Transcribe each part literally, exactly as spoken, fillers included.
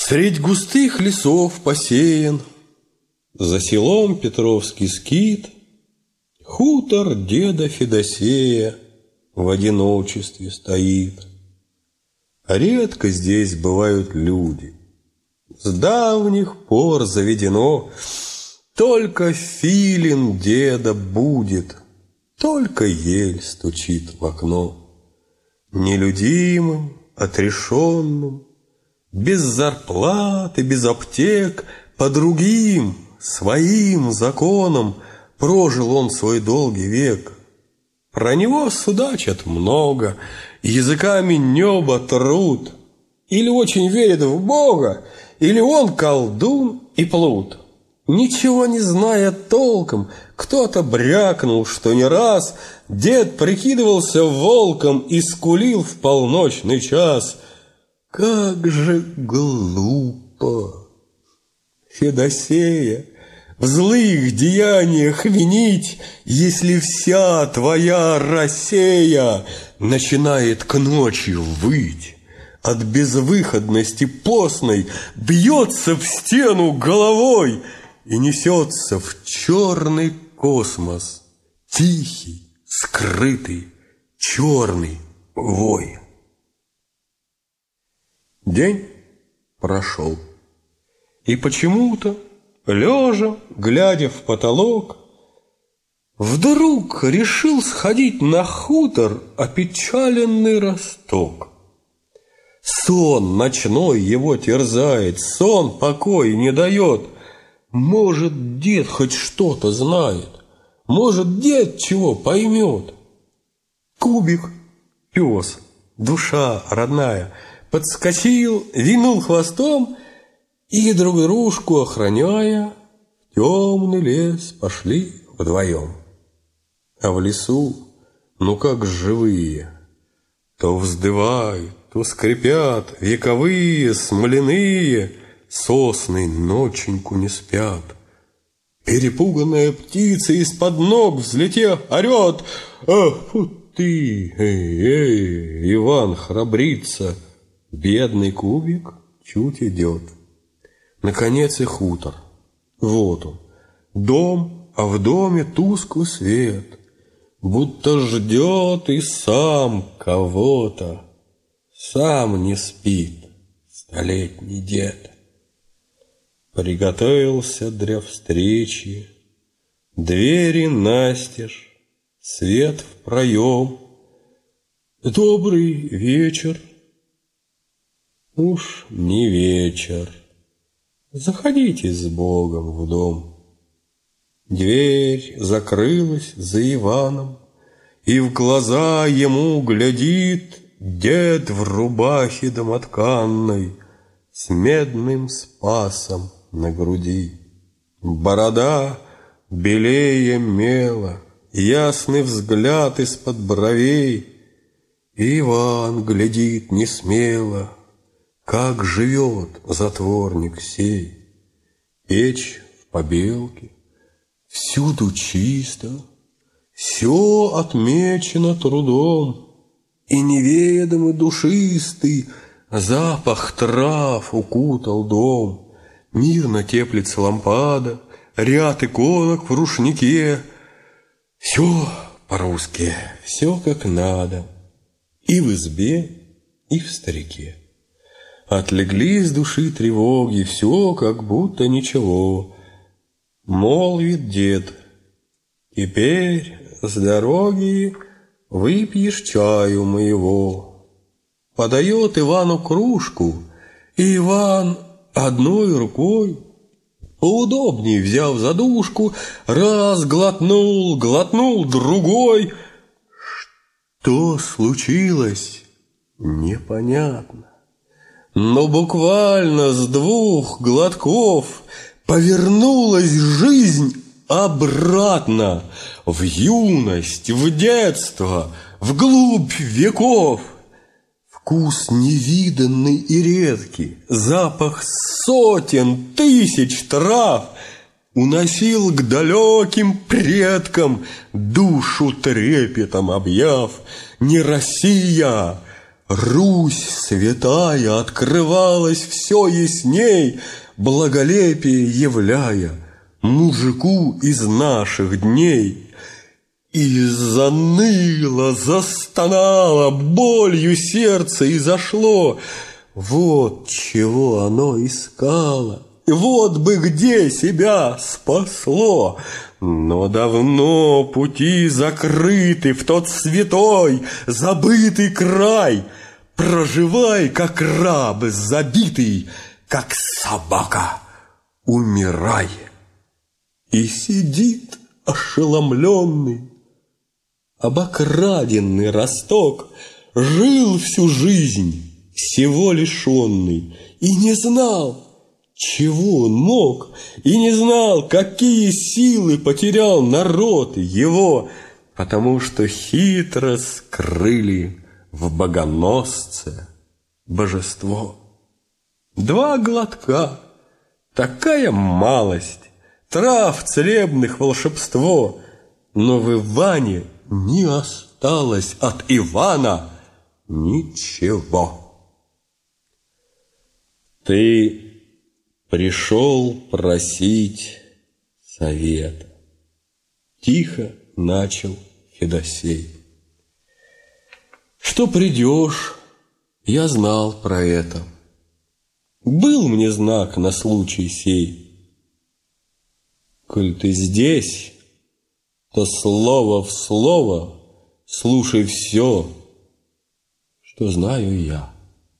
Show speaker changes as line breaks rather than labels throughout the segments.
Средь густых лесов посеян, за селом Петровский скит, хутор деда Федосея в одиночестве стоит. Редко здесь бывают люди, с давних пор заведено, только филин деда будет, только ель стучит в окно. Нелюдимым, отрешенным, без зарплаты, без аптек, по другим, своим законам прожил он свой долгий век. Про него судачат много, языками неба трут. Или очень верит в Бога, или он колдун и плут. Ничего не зная толком, кто-то брякнул, что не раз дед прикидывался волком и скулил в полночный час. Как же глупо, Федосея, в злых деяниях винить, если вся твоя Россия начинает к ночи выть. От безвыходности постной бьется в стену головой и несется в черный космос тихий, скрытый, черный вой. День прошел, и почему-то, лежа, глядя в потолок, вдруг решил сходить на хутор опечаленный Росток. Сон ночной его терзает, сон покой не дает. Может, дед хоть что-то знает, может, дед чего поймет. Кубик, пес, душа родная, подскочил, вильнул хвостом, и друг дружку охраняя, в темный лес пошли вдвоем. А в лесу, ну как живые, то вздывают, то скрипят вековые смоляные сосны, ноченьку не спят. Перепуганная птица из-под ног взлетев орет: «Ах, фу ты, эй, эй!» Иван храбрится, бедный Кубик чуть идет. Наконец и хутор. Вот он, дом, а в доме тусклый свет, будто ждет и сам кого-то. Сам не спит столетний дед. Приготовился для встречи, двери настежь, свет в проем. Добрый вечер. Уж не вечер. Заходите с Богом в дом. Дверь закрылась за Иваном, и в глаза ему глядит дед в рубахе домотканной с медным спасом на груди. Борода белее мела, ясный взгляд из-под бровей. И Иван глядит несмело, как живет затворник сей. Печь в побелке, всюду чисто, все отмечено трудом, и неведомый душистый запах трав укутал дом. Мирно теплится лампада, ряд иконок в рушнике. Все по-русски, все как надо, и в избе, и в старике. Отлегли с души тревоги, все как будто ничего. Молвит дед: теперь с дороги выпьешь чаю моего. Подает Ивану кружку, и Иван одной рукой, поудобней взяв задушку, раз глотнул, глотнул другой. Что случилось, непонятно, но буквально с двух глотков повернулась жизнь обратно, в юность, в детство, вглубь веков. Вкус невиданный и редкий, запах сотен тысяч трав уносил к далеким предкам, душу трепетом объяв. Не Россия, Русь святая открывалась все ясней, благолепие являя мужику из наших дней. И заныло, застонало, болью сердце и зашло. Вот чего оно искало, вот бы где себя спасло. Но давно пути закрыты в тот святой, забытый край. Проживай, как раб забитый, как собака, умирай. И сидит ошеломленный, обокраденный Росток, жил всю жизнь всего лишенный и не знал, чего он мог, и не знал, какие силы потерял народ его, потому что хитро скрыли в богоносце божество. Два глотка, такая малость, трав целебных волшебство, но в Иване не осталось от Ивана ничего. Ты пришел просить совета. Тихо начал Федосей. Что придешь, я знал про это. Был мне знак на случай сей. Коль ты здесь, то слово в слово слушай все, что знаю я.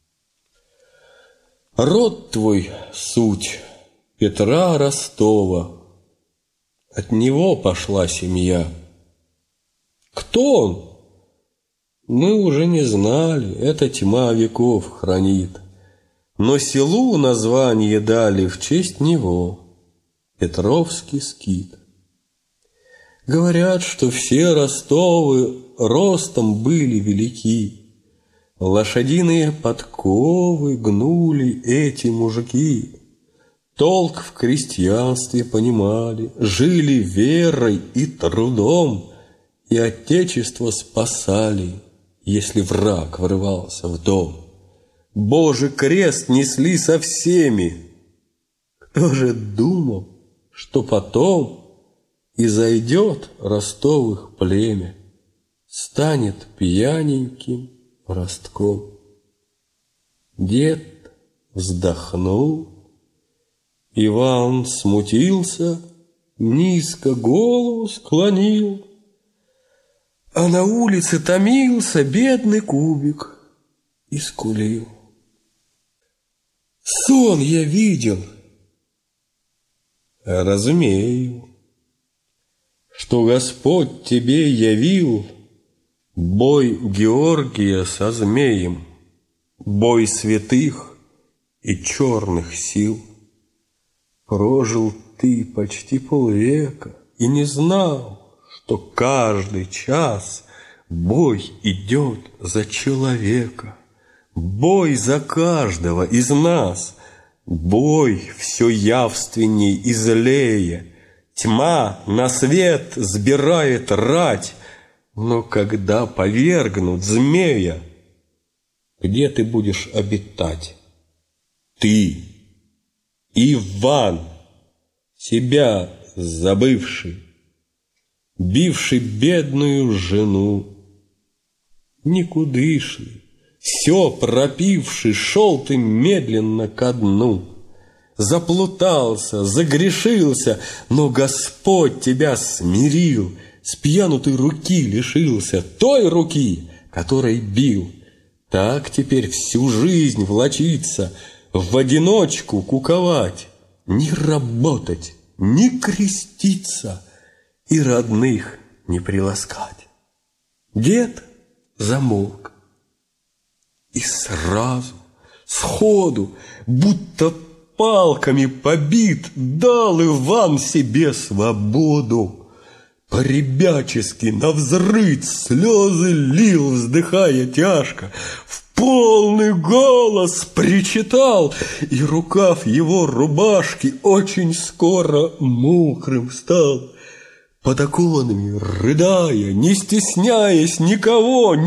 Род твой — суть Петра Ростова, от него пошла семья. Кто он? Мы уже не знали, это тьма веков хранит. Но селу название дали в честь него — Петровский скит. Говорят, что все Ростовы ростом были велики. Лошадиные подковы гнули эти мужики. Толк в крестьянстве понимали, жили верой и трудом, и отечество спасали, если враг врывался в дом. Божий крест несли со всеми. Кто же думал, что потом и зайдет Ростовых племя, станет пьяненьким Ростком? Дед вздохнул, Иван смутился, низко голову склонил, а на улице томился бедный Кубик и скулил. Сон я видел, разумею, что Господь тебе явил бой Георгия со змеем, бой святых и черных сил. Прожил ты почти полвека и не знал, что каждый час бой идет за человека, бой за каждого из нас, бой все явственней и злее. Тьма на свет сбирает рать, но когда повергнут змея, где ты будешь обитать? Ты, Иван, себя забывший, бивший бедную жену, никудышный, все пропивший, шел ты медленно ко дну. Заплутался, загрешился, но Господь тебя смирил, с пьянутой руки лишился, той руки, которой бил. Так теперь всю жизнь влачиться, в одиночку куковать, не работать, не креститься и родных не приласкать. Дед замолк, и сразу, сходу, будто палками побит, дал Иван себе свободу. По-ребячески навзрыть слезы лил, вздыхая тяжко, в полный голос причитал, и рукав его рубашки очень скоро мокрым стал. Под оконами, рыдая, не стесняясь никого, ни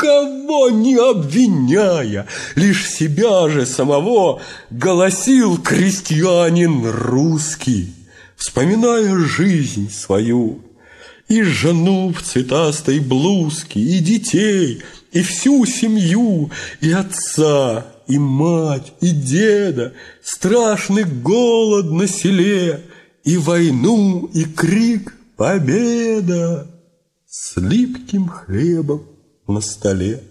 никого не обвиняя, лишь себя же самого, голосил крестьянин русский, вспоминая жизнь свою. И жену в цветастой блузке, и детей, и всю семью, и отца, и мать, и деда, страшный голод на селе, и войну, и крик «Победа!» с липким хлебом на столе.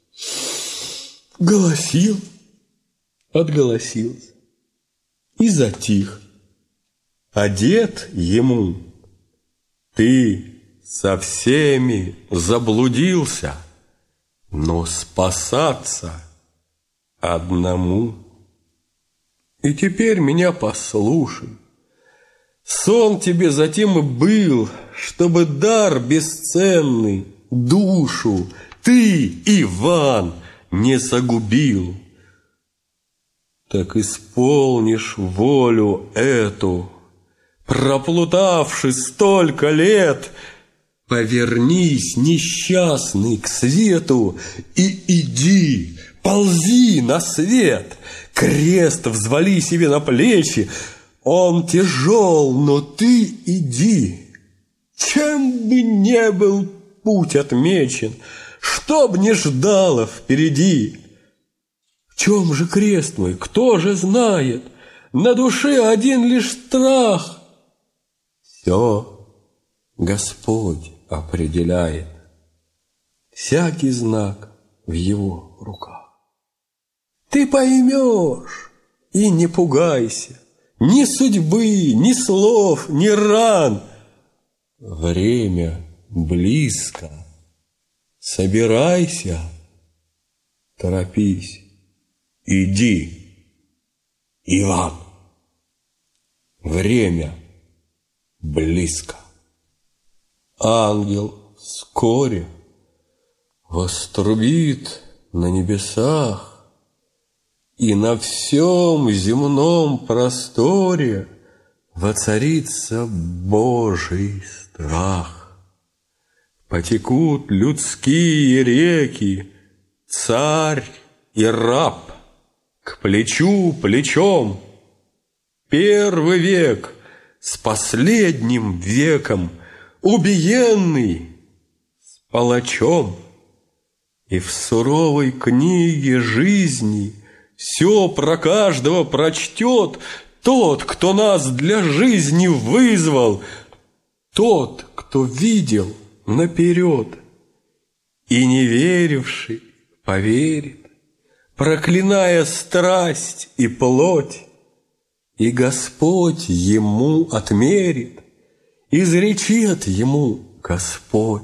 Голосил, отголосился и затих. А дед ему: «Ты со всеми заблудился, но спасаться одному. И теперь меня послушай. Сон тебе затем и был, чтобы дар бесценный, душу, ты, Иван, не загубил. Так исполнишь волю эту, проплутавши столько лет, повернись, несчастный, к свету и иди, ползи на свет, крест взвали себе на плечи, он тяжел, но ты иди. Чем бы не был путь отмечен, что б не ждало впереди. В чем же крест мой, кто же знает? На душе один лишь страх. Все Господь определяет, всякий знак в его руках. Ты поймешь и не пугайся ни судьбы, ни слов, ни ран. Время близко. Собирайся, торопись, иди, Иван. Время близко. Ангел вскоре вострубит на небесах, и на всем земном просторе воцарится Божий страх. Потекут людские реки, царь и раб к плечу плечом. Первый век с последним веком, убиенный с палачом. И в суровой книге жизни все про каждого прочтет тот, кто нас для жизни вызвал, тот, кто видел наперед. И не веривший поверит, проклиная страсть и плоть, и Господь ему отмерит, изречет ему Господь.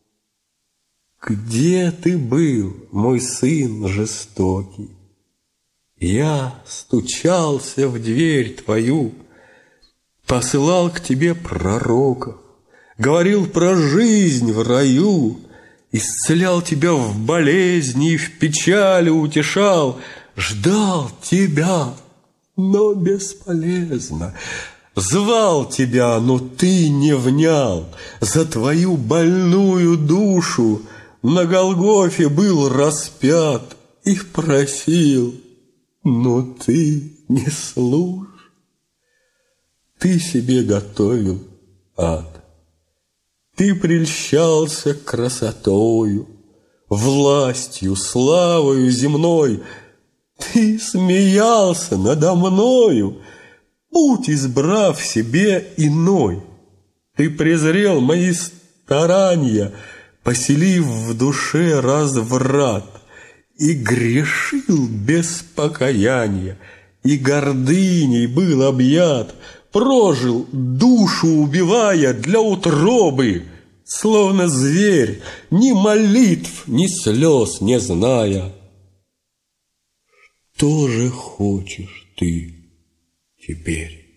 Где ты был, мой сын жестокий? Я стучался в дверь твою, посылал к тебе пророков, говорил про жизнь в раю, исцелял тебя в болезни и в печали утешал, ждал тебя, но бесполезно. Звал тебя, но ты не внял. За твою больную душу на Голгофе был распят и просил, но ты не слушай. Ты себе готовил ад. Ты прельщался красотою, властью, славою земной. Ты смеялся надо мною, путь избрав себе иной. Ты презрел мои старания, поселив в душе разврат, и грешил без покаяния, и гордыней был объят, прожил, душу убивая для утробы, словно зверь, ни молитв, ни слез не зная. Что же хочешь ты теперь?